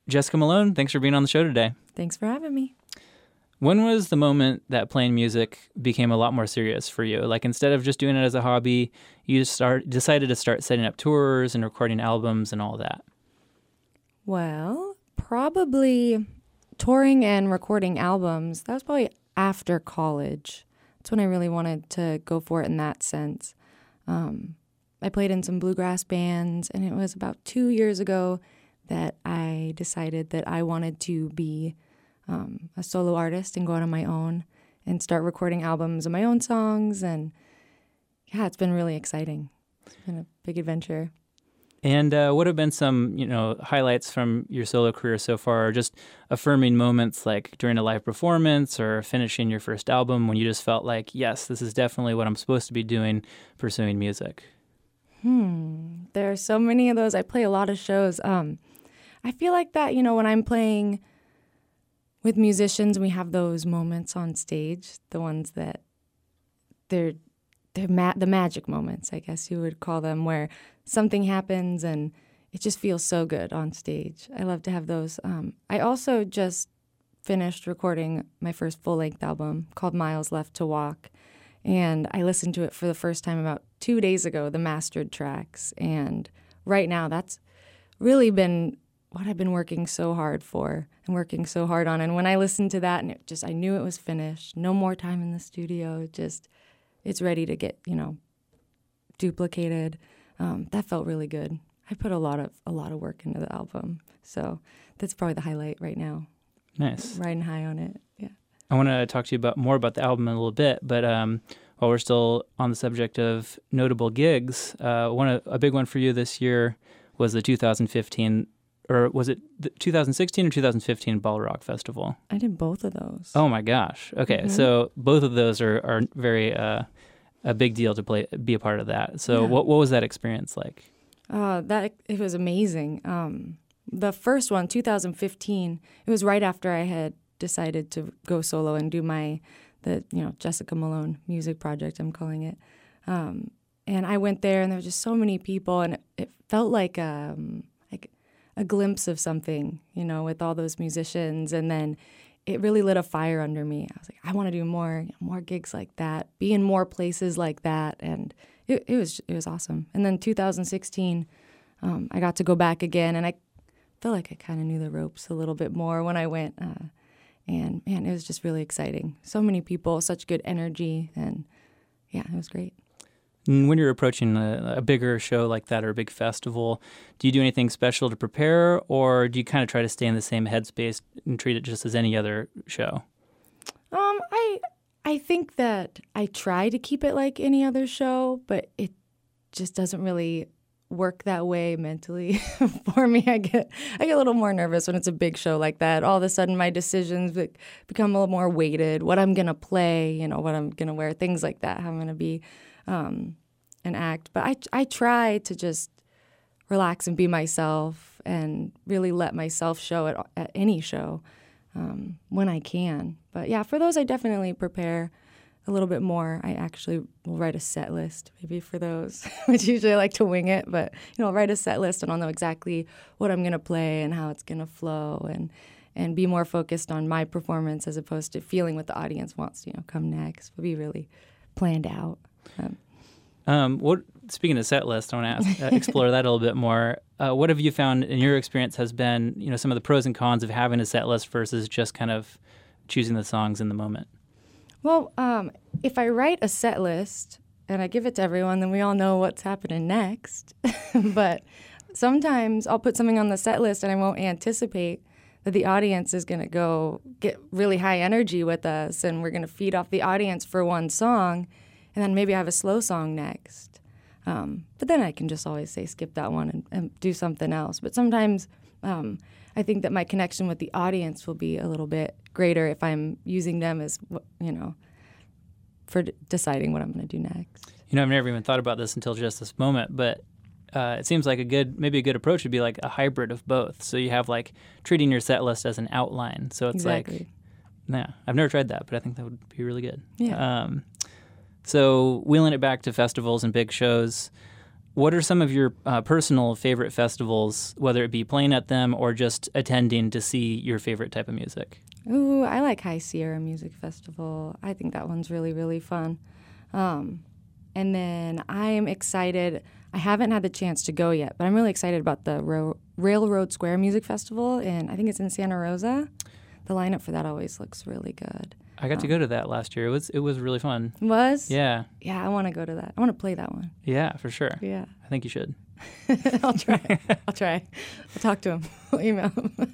Jessica Malone, thanks for being on the show today. Thanks for having me. When was the moment that playing music became a lot more serious for you? Like, instead of just doing it as a hobby, you decided to start setting up tours and recording albums and all that. Well, probably touring and recording albums. That was probably after college. That's when I really wanted to go for it in that sense. I played in some bluegrass bands, and it was about 2 years ago that I decided that I wanted to be a solo artist and go out on my own and start recording albums of my own songs. And yeah, it's been really exciting. It's been a big adventure. And what have been some, highlights from your solo career so far, or just affirming moments like during a live performance or finishing your first album when you just felt like, yes, this is definitely what I'm supposed to be doing, pursuing music? There are so many of those. I play a lot of shows. I feel like that, when I'm playing with musicians, we have those moments on stage, the ones that they're the magic moments, I guess you would call them, where something happens and it just feels so good on stage. I love to have those. I also just finished recording my first full-length album called Miles Left to Walk, and I listened to it for the first time about 2 days ago, the mastered tracks, and right now that's really been what I've been working so hard for and working so hard on. And when I listened to that, and I knew it was finished, no more time in the studio, it's ready to get, duplicated. That felt really good. I put a lot of work into the album, so that's probably the highlight right now. Nice. Riding high on it, yeah. I want to talk to you more about the album in a little bit, but while we're still on the subject of notable gigs, a big one for you this year was the 2015, or was it the 2016 or 2015 Ball Rock Festival? I did both of those. Oh my gosh. Okay, Mm-hmm. So both of those are very a big deal to be a part of that. So Yeah. what was that experience like? It was amazing. The first one, 2015, it was right after I had decided to go solo and do the Jessica Malone music project, I'm calling it. And I went there, and there were just so many people, and it felt like a glimpse of something, with all those musicians. And then it really lit a fire under me. I was like, I want to do more gigs like that, be in more places like that, and it was awesome. And then 2016, I got to go back again, and I felt like I kind of knew the ropes a little bit more when I went. And man, it was just really exciting. So many people, such good energy, and yeah, it was great. And when you're approaching a bigger show like that or a big festival, do you do anything special to prepare, or do you kind of try to stay in the same headspace and treat it just as any other show? I think that I try to keep it like any other show, but it just doesn't really work that way mentally for me. I get a little more nervous when it's a big show like that. All of a sudden, my decisions become a little more weighted. What I'm gonna play, what I'm gonna wear, things like that. How I'm gonna be an act. But I try to just relax and be myself and really let myself show at any show when I can. But yeah, for those I definitely prepare a little bit more. I actually will write a set list maybe for those, which usually I like to wing it. But I'll write a set list and I'll know exactly what I'm gonna play and how it's gonna flow, and be more focused on my performance as opposed to feeling what the audience wants to come next. But be really planned out. Speaking of set list, I want to explore that a little bit more. What have you found in your experience has been, some of the pros and cons of having a set list versus just kind of choosing the songs in the moment? Well, if I write a set list and I give it to everyone, then we all know what's happening next. But sometimes I'll put something on the set list and I won't anticipate that the audience is going to go get really high energy with us, and we're going to feed off the audience for one song, and then maybe I have a slow song next. But then I can just always say skip that one and do something else. But sometimes I think that my connection with the audience will be a little bit greater if I'm using them as, for deciding what I'm going to do next. I've never even thought about this until just this moment, but it seems like a good approach would be like a hybrid of both. So you have like treating your set list as an outline. So it's Exactly. I've never tried that, but I think that would be really good. Yeah. So wheeling it back to festivals and big shows, what are some of your personal favorite festivals, whether it be playing at them or just attending to see your favorite type of music? Ooh, I like High Sierra Music Festival. I think that one's really, really fun. And then I'm excited. I haven't had the chance to go yet, but I'm really excited about the Railroad Square Music Festival, and I think it's in Santa Rosa. The lineup for that always looks really good. I got to go to that last year. It was really fun. Was? Yeah. Yeah, I want to go to that. I want to play that one. Yeah, for sure. Yeah. I think you should. I'll try. I'll talk to him. I'll email him.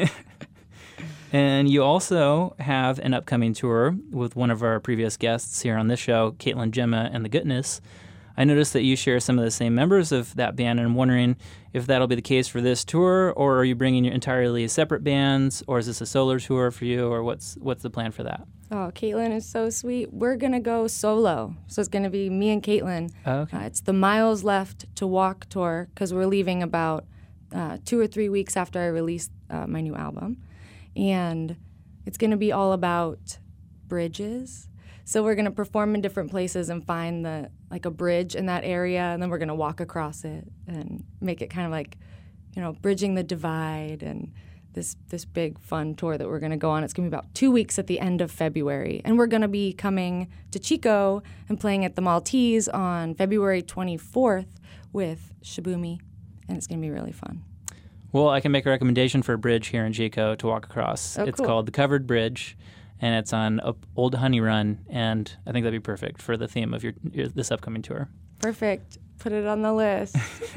And you also have an upcoming tour with one of our previous guests here on this show, Caitlin Gemma and the Goodness. I noticed that you share some of the same members of that band, and I'm wondering if that'll be the case for this tour, or are you bringing your entirely separate bands, or is this a solo tour for you, or what's the plan for that? Oh, Caitlin is so sweet. We're going to go solo. So it's going to be me and Caitlin. Oh, okay. It's the Miles Left to Walk tour because we're leaving about 2 or 3 weeks after I release my new album. And it's going to be all about bridges. So we're going to perform in different places and find a bridge in that area, and then we're going to walk across it and make it kind of like, bridging the divide, and this big fun tour that we're going to go on. It's going to be about 2 weeks at the end of February. And we're going to be coming to Chico and playing at the Maltese on February 24th with Shibumi, and it's going to be really fun. Well, I can make a recommendation for a bridge here in Chico to walk across. Oh, it's cool. called the Covered Bridge, and it's on Old Honey Run, and I think that'd be perfect for the theme of this upcoming tour. Perfect. Put it on the list.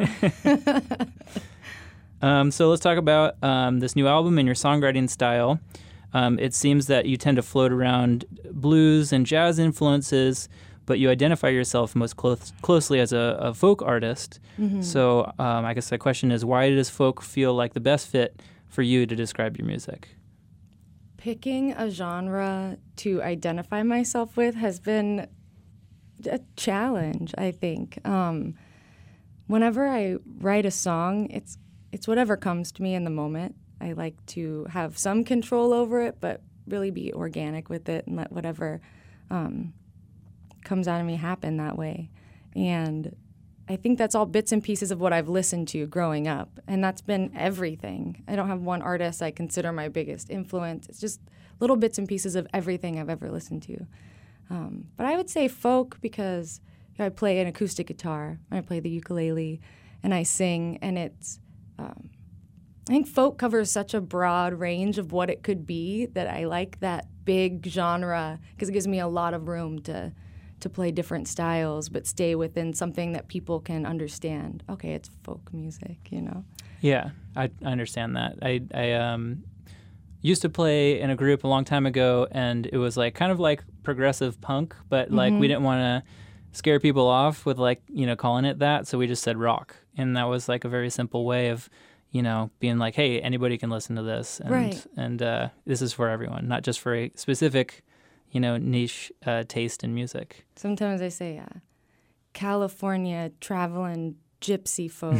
So let's talk about this new album and your songwriting style. It seems that you tend to float around blues and jazz influences, but you identify yourself most closely as a folk artist. Mm-hmm. So I guess the question is, why does folk feel like the best fit for you to describe your music? Picking a genre to identify myself with has been a challenge, I think. Whenever I write a song, it's whatever comes to me in the moment. I like to have some control over it, but really be organic with it and let whatever comes out of me happen that way. And I think that's all bits and pieces of what I've listened to growing up, and that's been everything. I don't have one artist I consider my biggest influence. It's just little bits and pieces of everything I've ever listened to. But I would say folk because I play an acoustic guitar, and I play the ukulele, and I sing, and it's I think folk covers such a broad range of what it could be that I like that big genre because it gives me a lot of room to play different styles but stay within something that people can understand. Okay, it's folk music, Yeah, I understand that. I used to play in a group a long time ago, and it was kind of like progressive punk, but we didn't want to scare people off with calling it that, so we just said rock. And that was a very simple way of, being like, hey, anybody can listen to this. And, right. And this is for everyone, not just for a specific, niche taste in music. Sometimes I say California traveling gypsy folk.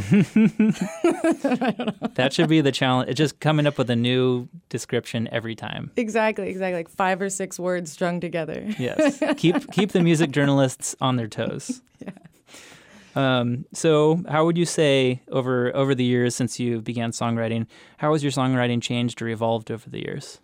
That should be the challenge. It's just coming up with a new description every time. Exactly. Like 5 or 6 words strung together. Yes. Keep the music journalists on their toes. Yeah. So how would you say over the years since you began songwriting, how has your songwriting changed or evolved over the years?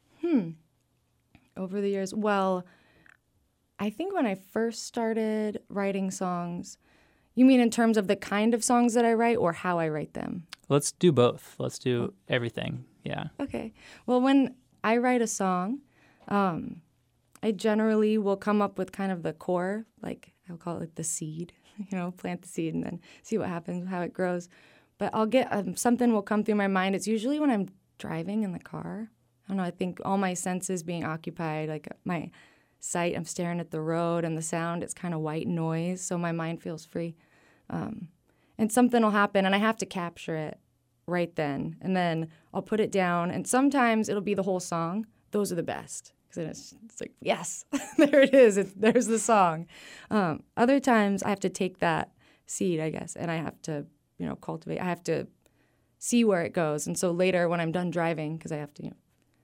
Over the years? Well, I think when I first started writing songs, you mean in terms of the kind of songs that I write or how I write them? Let's do both. Let's do everything. Yeah. Okay. Well, when I write a song, I generally will come up with kind of the core, I'll call it the seed, plant the seed and then see what happens, how it grows. But I'll get something will come through my mind. It's usually when I'm driving in the car. I don't know, I think all my senses being occupied, my sight, I'm staring at the road, and the sound, it's kind of white noise, so my mind feels free. And something will happen, and I have to capture it right then. And then I'll put it down, and sometimes it'll be the whole song. Those are the best. Because it's like, yes, there it is. There's the song. Other times I have to take that seed, I guess, and I have to, cultivate. I have to see where it goes. And so later when I'm done driving, because I have to,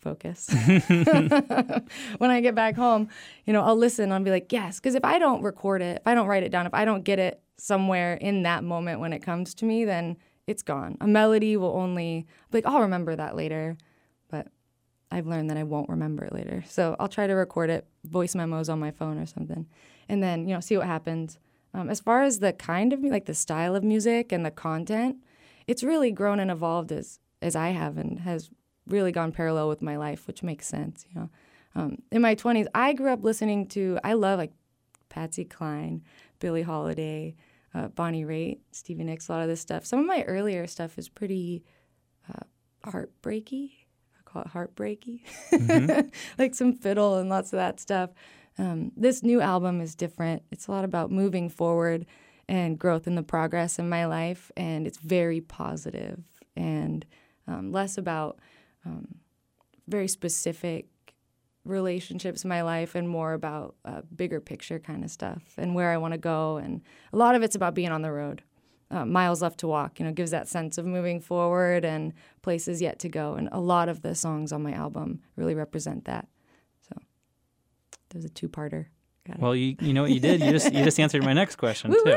focus. When I get back home, I'll listen. I'll be like, yes. Because if I don't record it, if I don't write it down, if I don't get it somewhere in that moment when it comes to me, then it's gone. A melody will only, like, I'll remember that later. But I've learned that I won't remember it later. So I'll try to record it, voice memos on my phone or something, and then, see what happens. As far as the kind of, like the style of music and the content, it's really grown and evolved as I have, and has really gone parallel with my life, which makes sense, In my 20s, I grew up listening to, I love like Patsy Cline, Billie Holiday, Bonnie Raitt, Stevie Nicks, a lot of this stuff. Some of my earlier stuff is pretty heartbreaky. I call it heartbreaky. Mm-hmm. Like some fiddle and lots of that stuff. This new album is different. It's a lot about moving forward and growth in the progress in my life, and it's very positive and less about very specific relationships in my life and more about bigger picture kind of stuff and where I want to go. And a lot of it's about being on the road. Miles left to walk, gives that sense of moving forward and places yet to go. And a lot of the songs on my album really represent that. So there's a two-parter. Well, you know what you did? You just answered my next question, too.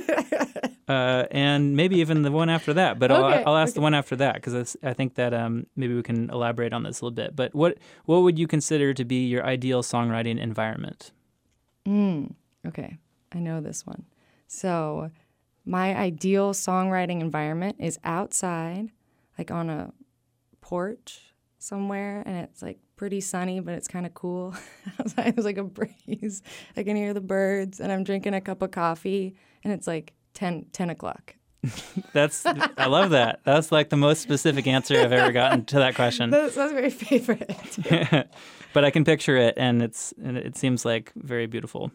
And maybe even the one after that. But I'll ask the one after that, because I think that maybe we can elaborate on this a little bit. But what would you consider to be your ideal songwriting environment? Okay, I know this one. So my ideal songwriting environment is outside, like on a porch somewhere, and it's like pretty sunny, but it's kind of cool. Outside there's like a breeze. I can hear the birds, and I'm drinking a cup of coffee, and it's like 10 o'clock. I love that. That's like the most specific answer I've ever gotten to that question. That's my favorite. But I can picture it, and it seems like very beautiful.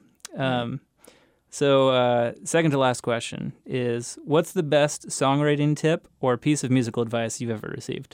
So second to last question is, what's the best songwriting tip or piece of musical advice you've ever received?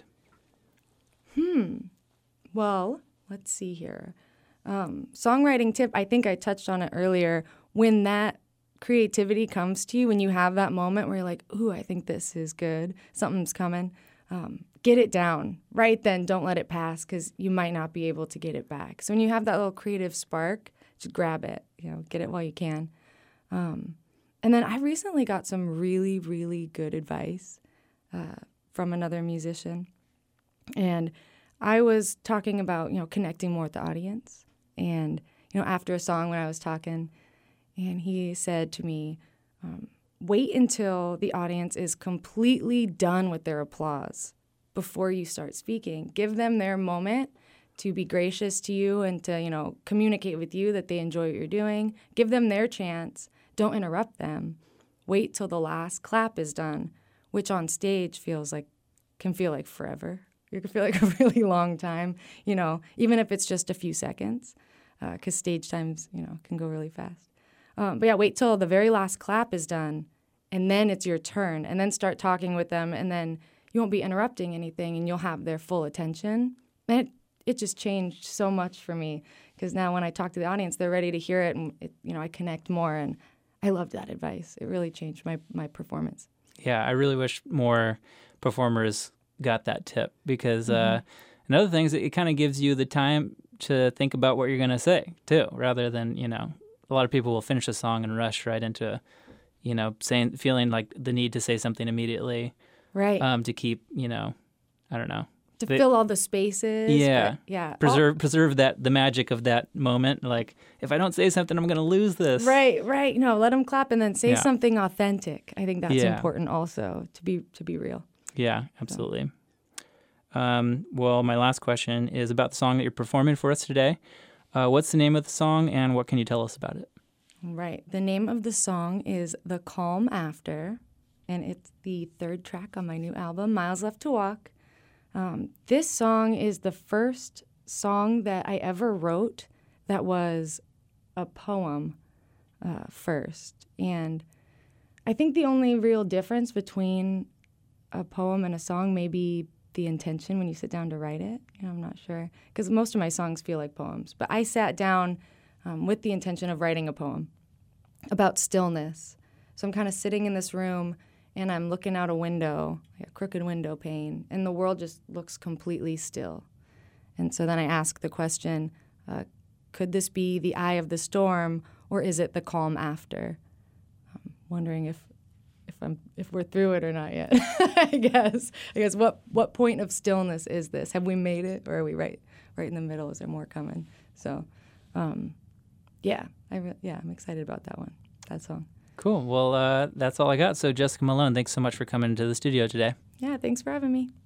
Well, let's see here. Songwriting tip, I think I touched on it earlier. When that creativity comes to you, when you have that moment where you're like, ooh, I think this is good, something's coming, get it down. Right then, don't let it pass, because you might not be able to get it back. So when you have that little creative spark, just grab it, get it while you can. And then I recently got some really, really good advice from another musician. And I was talking about, connecting more with the audience. And, after a song when I was talking, and he said to me, wait until the audience is completely done with their applause before you start speaking. Give them their moment to be gracious to you and to, communicate with you that they enjoy what you're doing. Give them their chance. Don't interrupt them. Wait till the last clap is done, which on stage can feel like forever. You can feel like a really long time, even if it's just a few seconds, because stage times, can go really fast. But yeah, wait till the very last clap is done, and then it's your turn, and then start talking with them, and then you won't be interrupting anything, and you'll have their full attention. And it just changed so much for me, because now when I talk to the audience, they're ready to hear it, and I connect more, and I loved that advice. It really changed my performance. Yeah, I really wish more performers got that tip, because another thing is that it kind of gives you the time to think about what you're going to say too, rather than, a lot of people will finish a song and rush right into, feeling like the need to say something immediately. Right. To keep, I don't know. To fill all the spaces. Yeah. Yeah. Preserve the magic of that moment. Like, if I don't say something, I'm going to lose this. Right. Let them clap and then say something authentic. I think that's important also, to be real. Yeah, absolutely. Well, my last question is about the song that you're performing for us today. What's the name of the song, and what can you tell us about it? Right. The name of the song is The Calm After, and it's the third track on my new album, Miles Left to Walk. This song is the first song that I ever wrote that was a poem first. And I think the only real difference between a poem and a song may be the intention when you sit down to write it. I'm not sure, because most of my songs feel like poems. But I sat down with the intention of writing a poem about stillness. So I'm kind of sitting in this room, and I'm looking out a window, like a crooked window pane, and the world just looks completely still. And so then I ask the question, could this be the eye of the storm, or is it the calm after? I'm wondering if we're through it or not yet. I guess what point of stillness is this? Have we made it, or are we right in the middle? Is there more coming? So, I'm excited about that song. Cool. Well, that's all I got. So Jessica Malone, thanks so much for coming to the studio today. Yeah, thanks for having me.